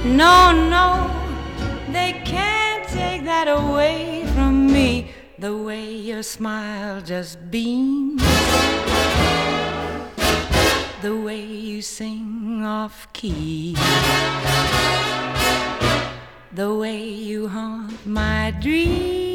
No, no, they can't take that away from me. The way your smile just beams, the way you sing off key, the way you haunt my dreams.